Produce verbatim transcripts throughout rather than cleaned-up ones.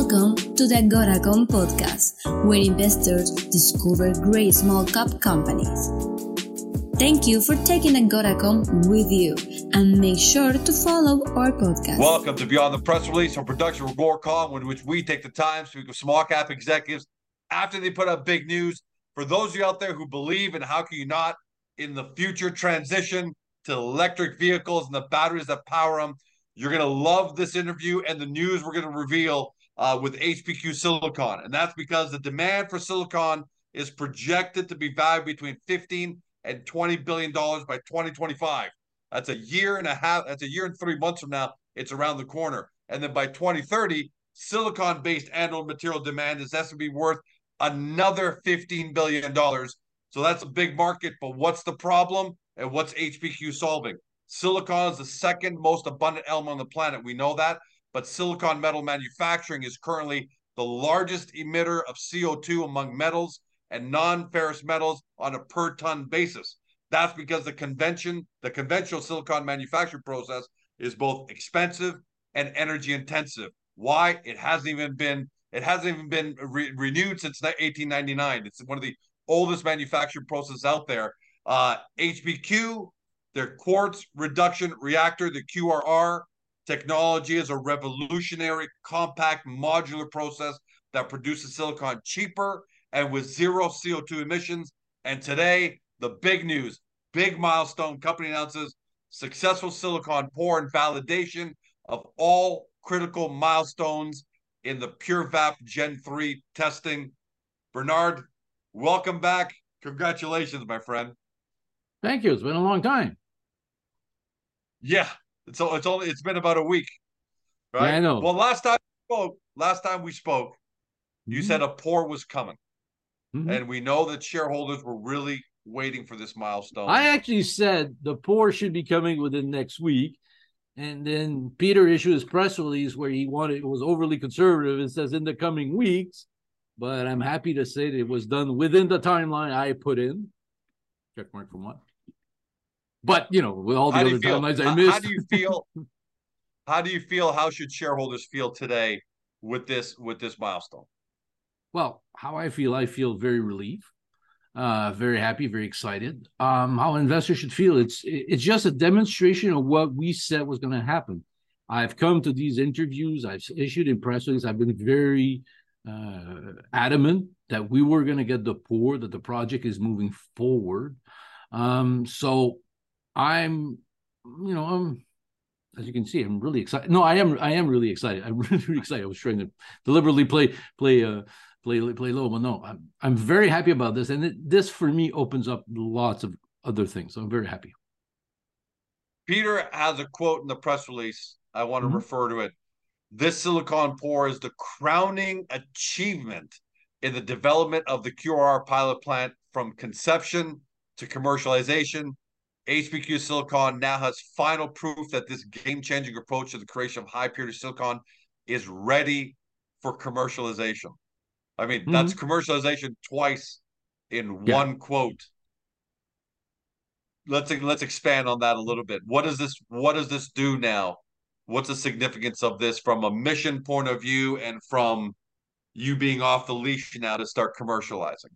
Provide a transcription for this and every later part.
Welcome to the Agoracom podcast, where investors discover great small cap companies. Thank you for taking Agoracom with you, and make sure to follow our podcast. Welcome to Beyond the Press Release, our production of Agoracom, in which we take the time to speak with small cap executives after they put out big news. For those of you out there who believe, and how can you not, in the future transition to electric vehicles and the batteries that power them, you're going to love this interview and the news we're going to reveal uh, with H P Q Silicon. And that's because the demand for silicon is projected to be valued between fifteen and twenty billion dollars by twenty twenty-five. That's a year and a half. That's a year and three months from now. It's around the corner. And then by twenty thirty, silicon-based anode material demand is estimated to be worth another fifteen billion dollars. So that's a big market. But what's the problem and what's H P Q solving? Silicon is the second most abundant element on the planet. We know that. But silicon metal manufacturing is currently the largest emitter of C O two among metals and non-ferrous metals on a per ton basis. That's because the convention, the conventional silicon manufacturing process is both expensive and energy intensive. Why? It hasn't even been it hasn't even been re- renewed since eighteen ninety-nine. It's one of the oldest manufacturing processes out there. Uh, H P Q, their quartz reduction reactor, the Q R R technology, is a revolutionary, compact, modular process that produces silicon cheaper and with zero C O two emissions. And today, the big news, big milestone, company announces successful silicon pour and validation of all critical milestones in the PureVap Gen three testing. Bernard, welcome back. Congratulations, my friend. Thank you. It's been a long time. Yeah, it's it's only it's been about a week, right? Yeah, I know. Well, last time we spoke, last time we spoke, you mm-hmm. said a pour was coming. Mm-hmm. And we know that shareholders were really waiting for this milestone. I actually said the pour should be coming within next week. And then Peter issued his press release where he wanted, it was overly conservative. It says in the coming weeks, but I'm happy to say that it was done within the timeline I put in. Check mark from what? But, you know, with all the other timelines I missed. How do you feel? How do you feel? How should shareholders feel today with this, with this milestone? Well, how I feel, I feel very relieved, uh, very happy, very excited. Um, how investors should feel, it's it's just a demonstration of what we said was going to happen. I've come to these interviews, I've issued in press releases, I've been very uh, adamant that we were going to get the pour, that the project is moving forward. Um, so I'm, you know, I'm, as you can see, I'm really excited. No, I am, I am really excited. I'm really, really excited. I was trying to deliberately play, play, uh, play, play low, but no, I'm, I'm very happy about this. And it, this for me opens up lots of other things. So I'm very happy. Peter has a quote in the press release. I want to mm-hmm. refer to it. This silicon pour is the crowning achievement in the development of the Q R R pilot plant from conception to commercialization. H P Q Silicon now has final proof that this game-changing approach to the creation of high-purity silicon is ready for commercialization. I mean, mm-hmm. that's commercialization twice in yeah. one quote. Let's let's expand on that a little bit. What does this what does this do now? What's the significance of this from a mission point of view and from you being off the leash now to start commercializing?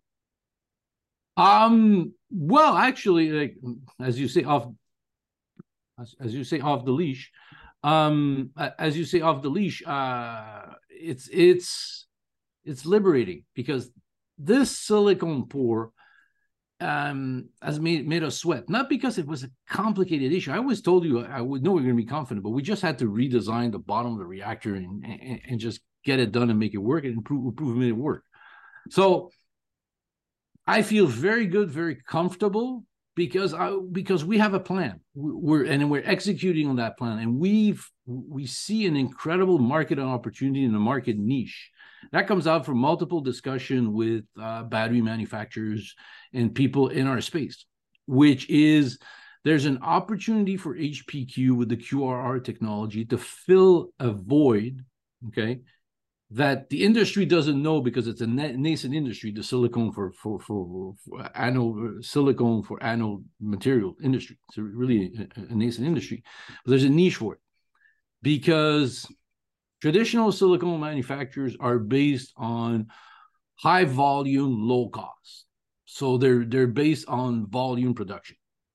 Um, well, actually, like, as you say, off, as, as you say, off the leash, um, as you say, off the leash, uh, it's, it's, it's liberating because this silicon pour, um, has made, made us sweat, not because it was a complicated issue. I always told you, I would know we we're going to be confident, but we just had to redesign the bottom of the reactor and, and, and just get it done and make it work and improve, improve it work. So, I feel very good, very comfortable because I, because we have a plan. We're and we're executing on that plan, and we've we see an incredible market opportunity in the market niche that comes out from multiple discussion with uh, battery manufacturers and people in our space, which is there's an opportunity for H P Q with the Q R R technology to fill a void, okay, that the industry doesn't know because it's a nascent industry, the silicone for for for, for anode silicone for anode material industry. It's a really a, a nascent industry. But there's a niche for it because Traditional silicone manufacturers are based on high volume, low cost. So they're they're based on volume production.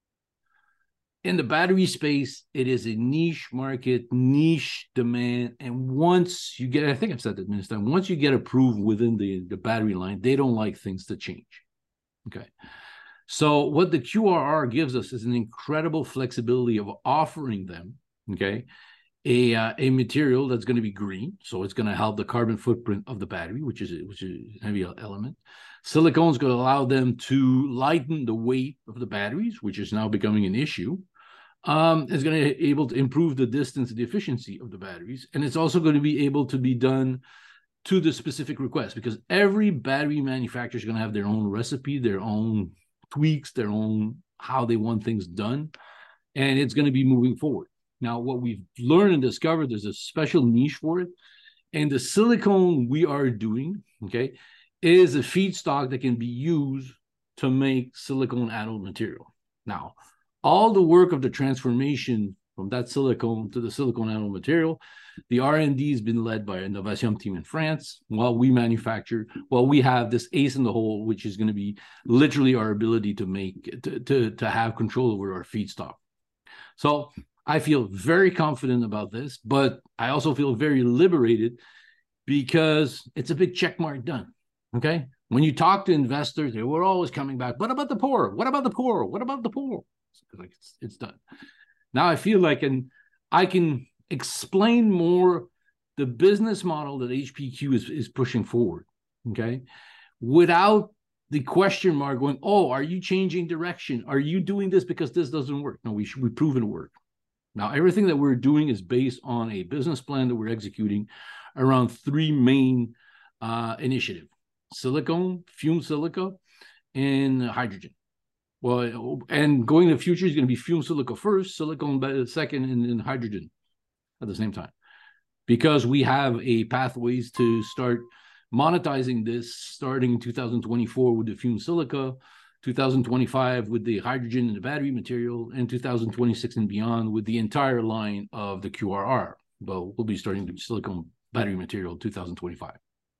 In the battery space, it is a niche market, niche demand. And once you get, I think I've said that many times, once you get approved within the, the battery line, they don't like things to change. Okay. So what the Q R R gives us is an incredible flexibility of offering them, okay, a, uh, a material that's going to be green. So it's going to help the carbon footprint of the battery, which is, which is a heavy element. Silicone is going to allow them to lighten the weight of the batteries, which is now becoming an issue. Um, it's going to be able to improve the distance and the efficiency of the batteries. And it's also going to be able to be done to the specific request, because every battery manufacturer is going to have their own recipe, their own tweaks, their own how they want things done. And it's going to be moving forward. Now, what we've learned and discovered, there's a special niche for it. And the silicone we are doing, okay, is a feedstock that can be used to make silicone anode material. Now, all the work of the transformation from that silicone to the silicone anode material, the R and D has been led by a Novation team in France, while we manufacture, while we have this ace in the hole, which is going to be literally our ability to make, to, to, to have control over our feedstock. So I feel very confident about this, but I also feel very liberated because it's a big check mark done. Okay. When you talk to investors, they were always coming back. What about the poor? What about the poor? What about the poor? Like it's, it's done. Now I feel like and I can explain more the business model that H P Q is, is pushing forward. Okay. Without the question mark going, oh, are you changing direction? Are you doing this because this doesn't work? No, we should we prove it work. Now, everything that we're doing is based on a business plan that we're executing around three main uh, initiatives: silicone, fumed silica, and hydrogen. Well, and going to the future is going to be fumed silica first, silicone second, and then hydrogen at the same time. Because we have a pathways to start monetizing this starting in two thousand twenty-four with the fumed silica, two thousand twenty-five with the hydrogen and the battery material, and two thousand twenty-six and beyond with the entire line of the Q R R. But we'll be starting the silicone battery material two thousand twenty-five.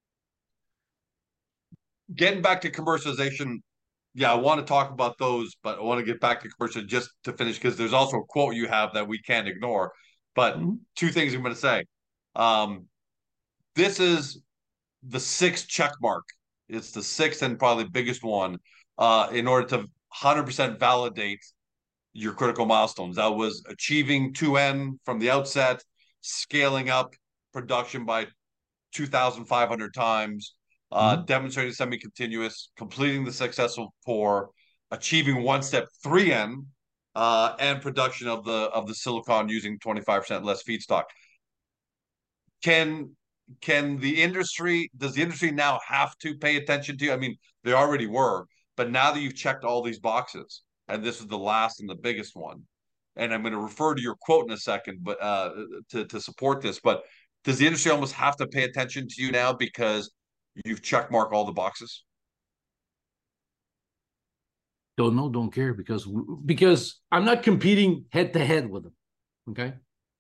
Getting back to commercialization, yeah, I want to talk about those, but I want to get back to commercial just to finish, because there's also a quote you have that we can't ignore. But mm-hmm. two things I'm going to say. Um, this is the sixth check mark. It's the sixth and probably biggest one uh, in order to one hundred percent validate your critical milestones. That was achieving two N from the outset, scaling up production by two thousand five hundred times, uh, mm-hmm. demonstrating semi-continuous, completing the successful pour, achieving one step three N, uh, and production of the of the silicon using twenty-five percent less feedstock. Can can the industry, does the industry now have to pay attention to you? I mean, they already were, but now that you've checked all these boxes, and this is the last and the biggest one, and I'm going to refer to your quote in a second, but uh, to to support this, but does the industry almost have to pay attention to you now because you've check marked all the boxes? Don't know, don't care, because because I'm not competing head to head with them. Okay,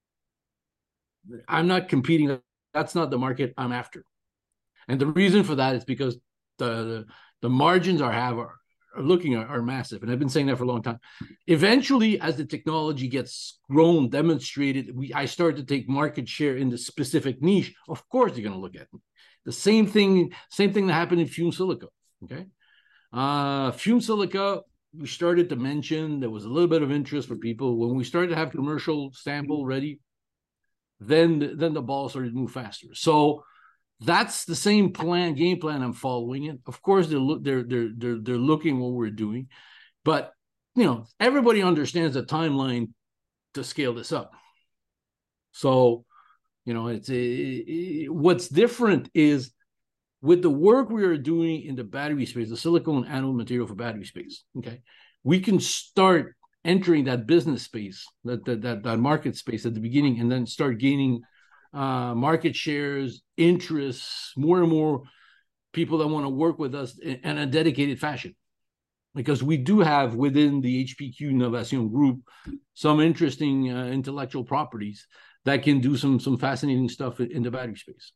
I'm not competing. That's not the market I'm after, and the reason for that is because the the, the margins are have are, are looking are, are massive, and I've been saying that for a long time. Eventually, as the technology gets grown, demonstrated, we I start to take market share in the specific niche. Of course, you're going to look at me. The same thing, same thing that happened in fumed silica. Okay, uh, fumed silica. We started to mention there was a little bit of interest for people when we started to have commercial sample ready. Then, then the ball started to move faster. So that's the same plan, game plan I'm following it. Of course, they're look, they're they're they're they're looking what we're doing, but you know, everybody understands the timeline to scale this up. So, you know, it's a, it, what's different is with the work we are doing in the battery space, the silicone anode material for battery space. Okay, we can start entering that business space, that, that that that market space at the beginning, and then start gaining uh, market shares, interests, more and more people that want to work with us in, in a dedicated fashion. Because we do have within the H P Q Novation group some interesting uh, intellectual properties that can do some some fascinating stuff in the battery space.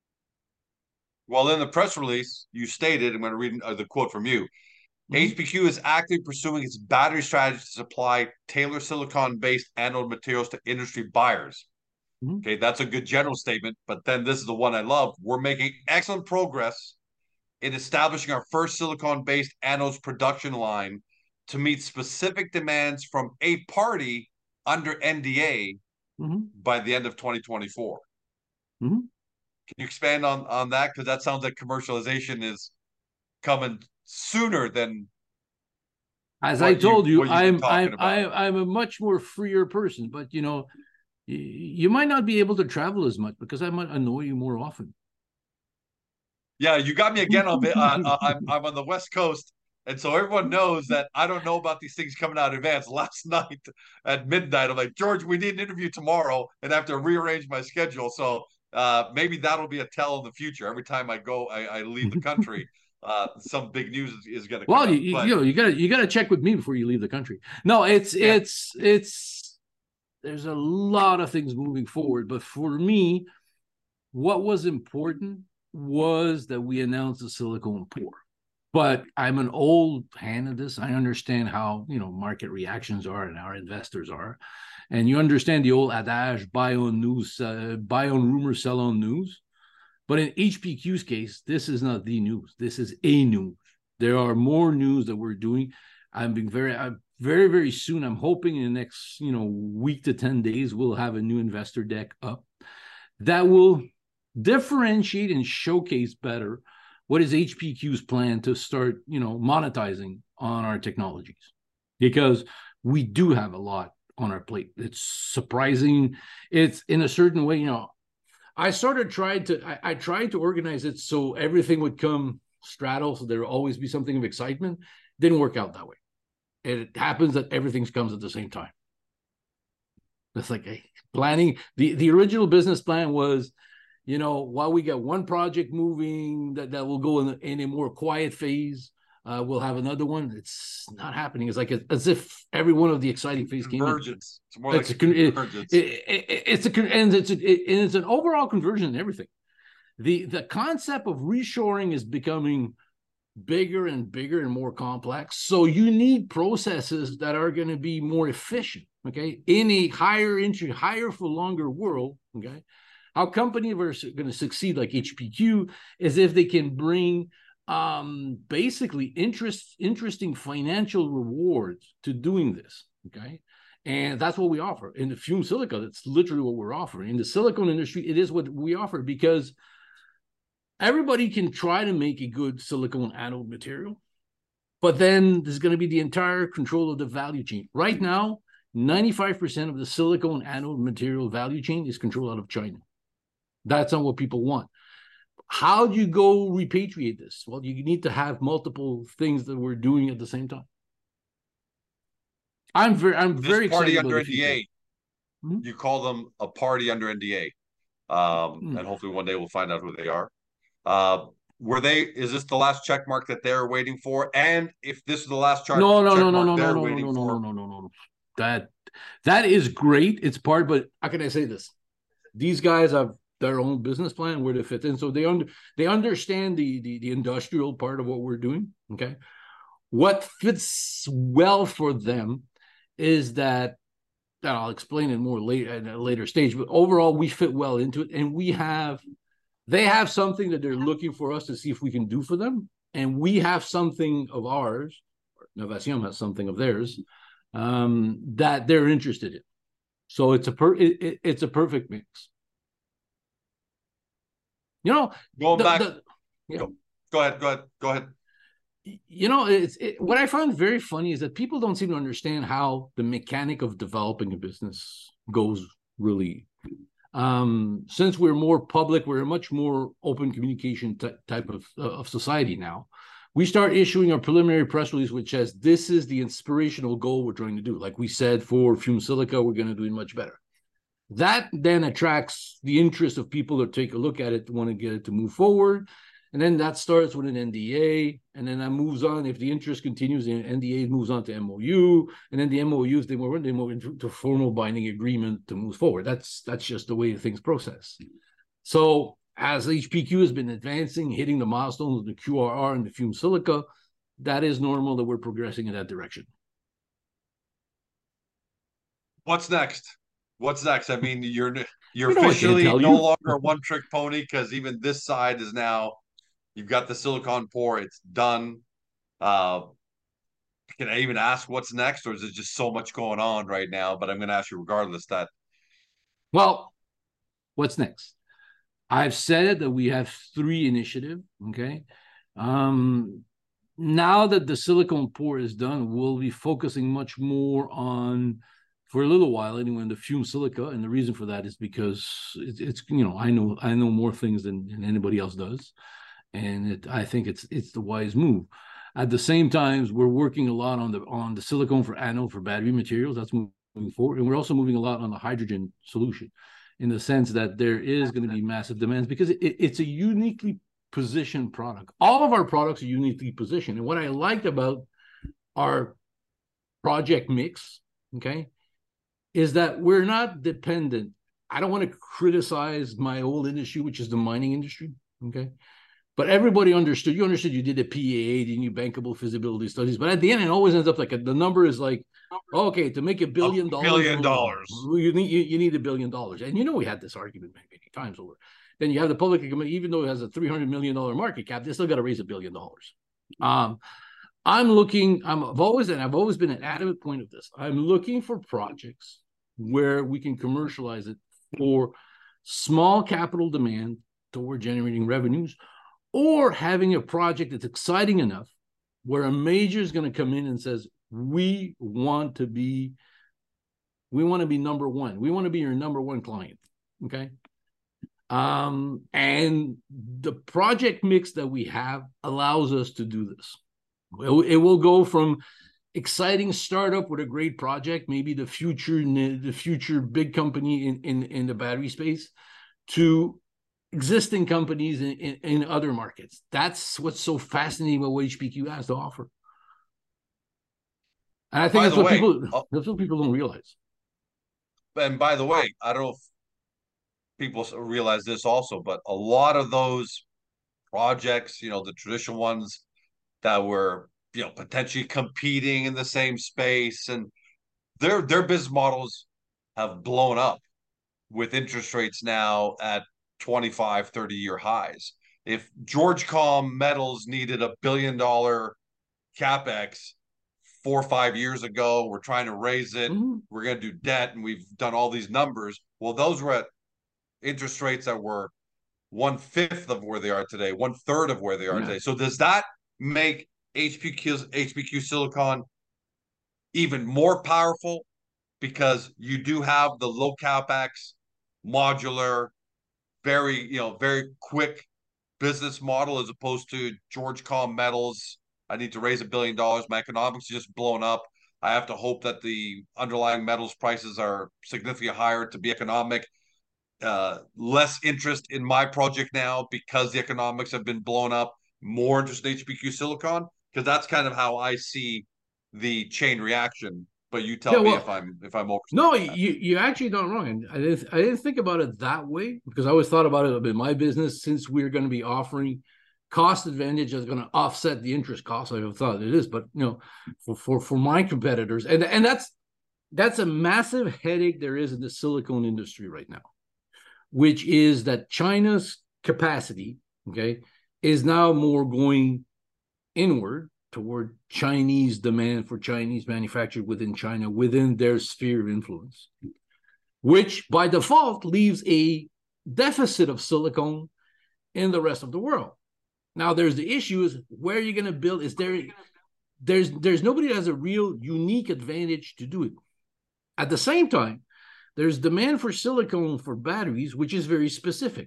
Well, in the press release, you stated, I'm going to read uh, the quote from you. Mm-hmm. H P Q is actively pursuing its battery strategy to supply tailored silicon-based anode materials to industry buyers. Mm-hmm. Okay, that's a good general statement, but then this is the one I love. We're making excellent progress in establishing our first silicon-based anodes production line to meet specific demands from a party under N D A mm-hmm. by the end of twenty twenty-four. Mm-hmm. Can you expand on, on that? Because that sounds like commercialization is coming sooner than. As I told you, you I'm I'm I, I'm a much more freer person, but you know, you, you might not be able to travel as much because I might annoy you more often. Yeah, you got me again on. Uh, I'm I'm on the West Coast, and so everyone knows that I don't know about these things coming out in advance. Last night at midnight, I'm like, George, we need an interview tomorrow, and I have to rearrange my schedule. So. Uh, maybe that'll be a tell in the future. Every time I go, I, I leave the country. Uh, some big news is, is going to. Well, you, but... you know, you got to you got to check with me before you leave the country. No, it's yeah. it's it's. There's a lot of things moving forward, but for me, what was important was that we announced the silicone pour. But I'm an old hand at this. I understand how you know market reactions are and our investors are. And you understand the old adage, buy on news, uh, buy on rumor, sell on news. But in H P Q's case, this is not the news. This is a news. There are more news that we're doing. I'm being very, I'm very, very soon. I'm hoping in the next, you know, week to ten days, we'll have a new investor deck up that will differentiate and showcase better what is H P Q's plan to start, you know, monetizing on our technologies, because we do have a lot on our plate. It's surprising. It's in a certain way, you know, I sort of tried to, I, I tried to organize it so everything would come straddle, so there will always be something of excitement. Didn't work out that way. It happens that everything comes at the same time. It's like a planning. The, the original business plan was, you know, while we get one project moving, that, that will go in a, in a more quiet phase, Uh, we'll have another one. It's not happening. It's like a, as if every one of the exciting phase came in. Convergence. It's more like it's a, convergence. It, it, it, it's a and it's a, it, and it's an overall conversion in everything. The the concept of reshoring is becoming bigger and bigger and more complex. So you need processes that are going to be more efficient. Okay, in a higher entry, higher for longer world. Okay, how companies are going to succeed like H P Q is if they can bring um basically interest interesting financial rewards to doing this. Okay, and that's what we offer in the fume silica. That's literally what we're offering in the silicone industry. It is what we offer, because everybody can try to make a good silicone anode material, but then there's going to be the entire control of the value chain. Right now, ninety-five percent of the silicone anode material value chain is controlled out of China. That's not what people want. How do you go repatriate this? Well, you need to have multiple things that we're doing at the same time. I'm very, I'm this very party excited under about N D A. Hmm? You call them a party under N D A, um, hmm. and hopefully one day we'll find out who they are. Uh, were they? Is this the last check mark that they're waiting for? And if this is the last chart, no, no, check no, no, mark no, they're no, waiting no, no, for, no, no, no, no, no. That that is great. It's part, but how can I say this? These guys have their own business plan where to fit in, so they under they understand the, the the industrial part of what we're doing. Okay, what fits well for them is that, and I'll explain it more later at a later stage. But overall, we fit well into it, and we have they have something that they're looking for us to see if we can do for them, and we have something of ours. Novation has something of theirs um, that they're interested in. So it's a per it, it, it's a perfect mix. You know, going the, back. The, yeah. go, go ahead. Go ahead. Go ahead. You know, it's it, what I find very funny is that people don't seem to understand how the mechanic of developing a business goes. Really, um, since we're more public, we're a much more open communication t- type of uh, of society now. We start issuing our preliminary press release, which says this is the inspirational goal we're trying to do. Like we said for fume silica, we're going to do it much better. That then attracts the interest of people that take a look at it, to want to get it to move forward. And then that starts with an N D A, and then that moves on. If the interest continues, the N D A moves on to M O U, and then the M O Us, they move, they move into formal binding agreement to move forward. That's that's just the way things process. So as H P Q has been advancing, hitting the milestones of the Q R R and the fumed silica, that is normal that we're progressing in that direction. What's next? What's next? I mean, you're you're You know, officially no you. longer a one-trick pony, because even this side is now, you've got the silicon pour, it's done. Uh, can I even ask what's next, or is it just so much going on right now? But I'm going to ask you regardless that. Well, what's next? I've said that we have three initiatives, okay? Um, now that the silicon pour is done, we'll be focusing much more on, for a little while anyway, on the fumed silica. And the reason for that is because it, it's, you know, I know I know more things than, than anybody else does. And it, I think it's it's the wise move. At the same time, we're working a lot on the on the silicone for anode for battery materials. That's moving forward. And we're also moving a lot on the hydrogen solution, in the sense that there is going to be massive demands, because it, it's a uniquely positioned product. All of our products are uniquely positioned. And what I liked about our project mix, okay, is that we're not dependent. I don't want to criticize my old industry, which is the mining industry, okay? But everybody understood. You understood you did a P E A, you knew bankable feasibility studies. But at the end, it always ends up like a, the number is like, okay, to make a billion a dollars. Billion dollars. You need, you, you need a billion dollars. And you know we had this argument many, many times over. Then you have the public, even though it has a three hundred million dollars market cap, they still got to raise a billion dollars. Um, I'm looking, I'm, I've always, and I've always been an adamant point of this. I'm looking for projects where we can commercialize it for small capital demand toward generating revenues, or having a project that's exciting enough where a major is going to come in and says, we want to be, we want to be number one. We want to be your number one client. Okay. Um, and the project mix that we have allows us to do this. It, it will go from exciting startup with a great project, maybe the future, the future big company in, in, in the battery space, to existing companies in, in, in other markets. That's what's so fascinating about what H P Q has to offer. And I think that's what, way, people, uh, that's what people don't realize. And by the way, I don't know if people realize this also, but a lot of those projects, you know, the traditional ones that were, you know, potentially competing in the same space, and their their business models have blown up with interest rates now at twenty-five, thirty year highs. If Georgecom Metals needed a billion dollar capex four or five years ago, we're trying to raise it, mm-hmm. we're going to do debt, and we've done all these numbers. Well, those were at interest rates that were one fifth of where they are today, one third of where they are yeah. today. So does that make H P Q's H P Q Silicon even more powerful, because you do have the low capex, modular, very, you know, very quick business model, as opposed to Georgecom Metals? I need to raise a billion dollars. My economics is just blown up. I have to hope that the underlying metals prices are significantly higher to be economic. Uh, less interest in my project now because the economics have been blown up. More interest in H P Q Silicon, because that's kind of how I see the chain reaction. But you tell yeah, well, me if I'm if I'm over. No, you you actually not wrong. And I didn't I didn't think about it that way, because I always thought about it in my business, since we're going to be offering cost advantage that's going to offset the interest cost. I thought it is, but you know, for for for my competitors, and and that's that's a massive headache there is in the silicone industry right now, which is that China's capacity, okay, is now more going inward toward Chinese demand for Chinese manufactured within China, within their sphere of influence, which by default leaves a deficit of silicone in the rest of the world. Now, there's the issue is where are you going to build? Is there, there's, there's nobody that has a real unique advantage to do it. At the same time, there's demand for silicone for batteries, which is very specific.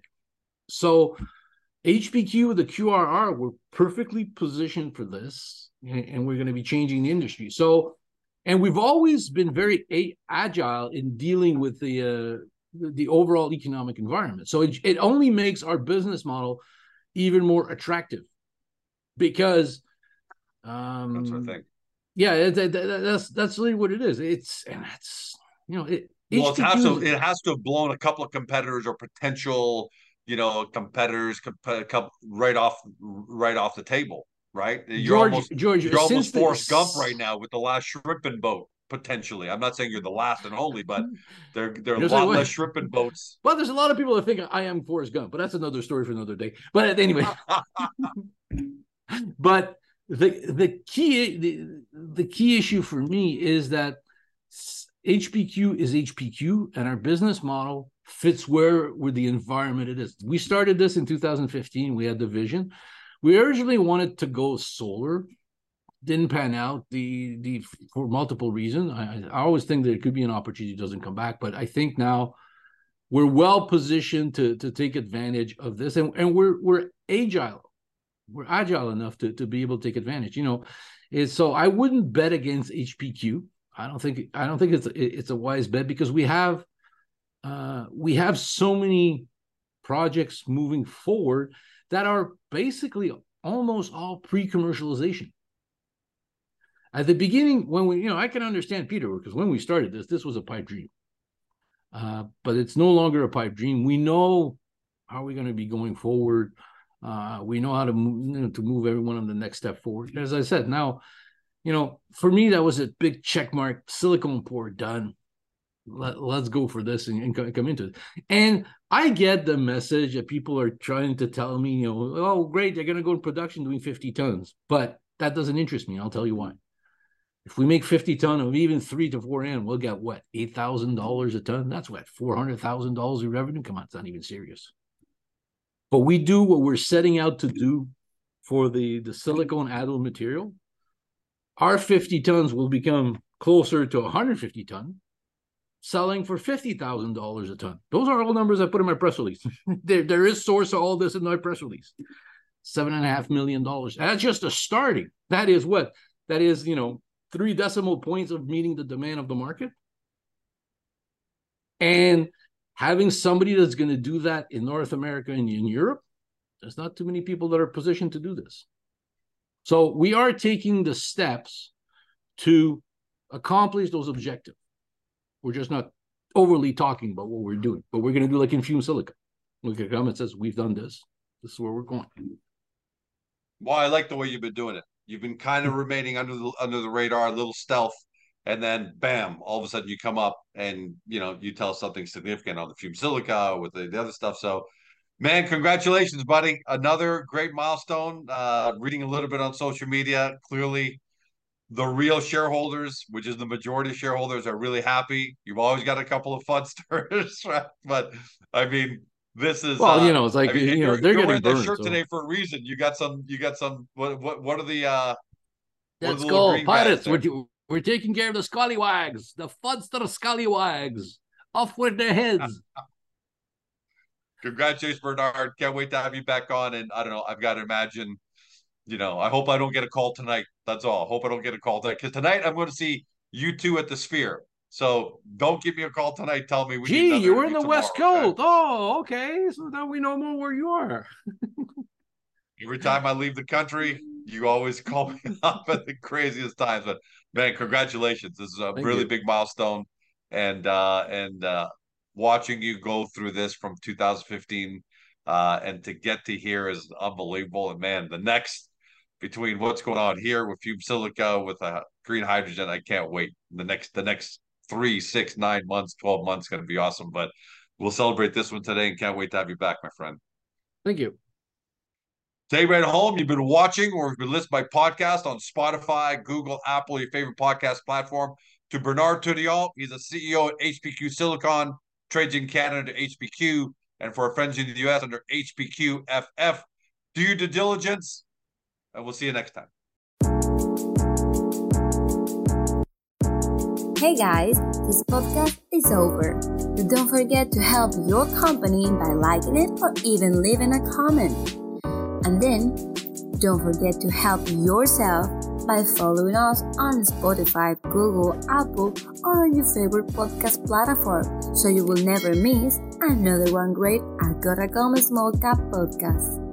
So H P Q, the Q R R, we're perfectly positioned for this, and we're going to be changing the industry. So, and we've always been very a- agile in dealing with the, uh, the the overall economic environment. So it, it only makes our business model even more attractive because um, That's what I think. Yeah, it, it, that's that's really what it is. It's and that's you know it. Well, it has to is, it has to have blown a couple of competitors or potential, you know, competitors comp- right off right off the table, right? You're George, almost George, you're almost the, Forrest Gump right now with the last shrimping boat potentially. I'm not saying you're the last and only, but there there are a lot less shrimping boats. Well, there's a lot of people that think I am Forrest Gump, but that's another story for another day. But anyway, but the the key the, the key issue for me is that H P Q is H P Q, and our business model fits where where the environment it is. We started this in two thousand fifteen. We had the vision. We originally wanted to go solar. Didn't pan out the the for multiple reasons. I, I always think that it could be an opportunity that doesn't come back, but I think now we're well positioned to to take advantage of this, and, and we're we're agile. We're agile enough to, to be able to take advantage. You know, it's, so I wouldn't bet against H P Q. I don't think I don't think it's it's a wise bet because we have uh, we have so many projects moving forward that are basically almost all pre-commercialization. At the beginning, when we, you know, I can understand Peter because when we started this, this was a pipe dream. Uh, but it's no longer a pipe dream. We know how we're going to be going forward. Uh, we know how to move, you know, to move everyone on the next step forward. As I said, now, you know, for me, that was a big check mark. Silicone pour done. Let, let's go for this and, and come into it. And I get the message that people are trying to tell me, you know, oh, great, they're going to go in production doing fifty tons. But that doesn't interest me. I'll tell you why. If we make fifty ton of even three to four N, we'll get what, eight thousand dollars a ton? That's what, four hundred thousand dollars in revenue? Come on, it's not even serious. But we do what we're setting out to do for the, the silicone added material. Our fifty tons will become closer to one hundred fifty ton, selling for fifty thousand dollars a ton. Those are all numbers I put in my press release. there, there is source of all this in my press release. Seven and a half million dollars. That's just a starting. That is what? That is, you know, three decimal points of meeting the demand of the market. And having somebody that's going to do that in North America and in Europe, there's not too many people that are positioned to do this. So we are taking the steps to accomplish those objectives. We're just not overly talking about what we're doing, but we're going to do like in fume silica. We can come and says, we've done this. This is where we're going. Well, I like the way you've been doing it. You've been kind of remaining under the under the radar, a little stealth, and then bam, all of a sudden you come up and you know you tell something significant on the fume silica or with the, the other stuff. So, man, congratulations, buddy! Another great milestone. Uh, reading a little bit on social media, clearly the real shareholders, which is the majority of shareholders, are really happy. You've always got a couple of fundsters, right? But I mean. This is well, uh, you know, it's like I mean, you know, they're you're getting wearing burned, that shirt so. today for a reason. You got some, you got some. What, what, what are the? uh Let's go, Pirates! We're we're taking care of the scallywags, the Fundster scallywags. Off with their heads. Congratulations, Bernard! Can't wait to have you back on. And I don't know, I've got to imagine. You know, I hope I don't get a call tonight. That's all. I hope I don't get a call tonight because tonight I'm going to see you two at the Sphere. So don't give me a call tonight. Tell me we Gee, need another you were in the tomorrow, West Coast. Okay? Oh, okay. So now we know more where you are. Every time I leave the country, you always call me up at the craziest times. But man, congratulations! This is a Thank really you. big milestone, and uh, and uh, watching you go through this from two thousand fifteen uh, and to get to here is unbelievable. And man, the next between what's going on here with fume silica with uh, green hydrogen, I can't wait. The next the next three, six, nine months, twelve months, going to be awesome. But we'll celebrate this one today, and can't wait to have you back, my friend. Thank you. Stay right home. You've been watching or been listening to my podcast on Spotify, Google, Apple, your favorite podcast platform. To Bernard Tourillon, he's a C E O at H P Q Silicon, trades in Canada under H P Q, and for our friends in the U S under H P Q F F. Do your due diligence, and we'll see you next time. Hey guys, this podcast is over. But don't forget to help your company by liking it or even leaving a comment. And then, don't forget to help yourself by following us on Spotify, Google, Apple, or on your favorite podcast platform so you will never miss another one great Agora Small Cap podcast.